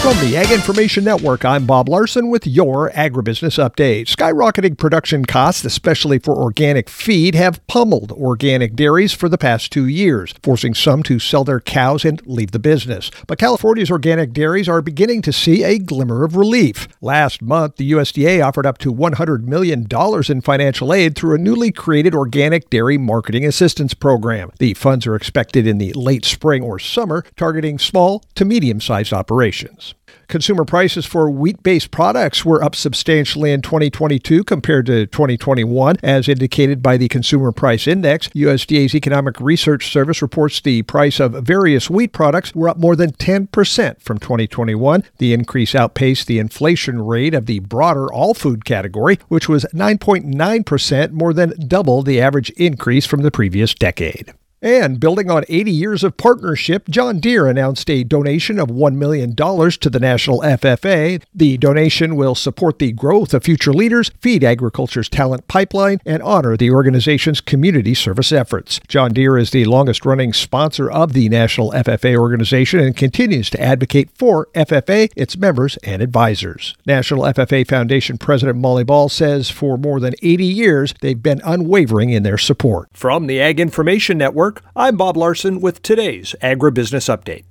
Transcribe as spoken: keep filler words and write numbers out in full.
From the Ag Information Network, I'm Bob Larson with your Agribusiness Update. Skyrocketing production costs, especially for organic feed, have pummeled organic dairies for the past two years, forcing some to sell their cows and leave the business. But California's organic dairies are beginning to see a glimmer of relief. Last month, the U S D A offered up to one hundred million dollars in financial aid through a newly created Organic Dairy Marketing Assistance Program. The funds are expected in the late spring or summer, targeting small to medium-sized operations. Consumer prices for wheat-based products were up substantially in twenty twenty-two compared to twenty twenty-one, as indicated by the Consumer Price Index. U S D A's Economic Research Service reports the price of various wheat products were up more than ten percent from twenty twenty-one. The increase outpaced the inflation rate of the broader all-food category, which was nine point nine percent, more than double the average increase from the previous decade. And building on eighty years of partnership, John Deere announced a donation of one million dollars to the National F F A. The donation will support the growth of future leaders, feed agriculture's talent pipeline, and honor the organization's community service efforts. John Deere is the longest-running sponsor of the National F F A organization and continues to advocate for F F A, its members, and advisors. National F F A Foundation President Molly Ball says for more than eighty years, they've been unwavering in their support. From the Ag Information Network, I'm Bob Larson with today's Agribusiness Update.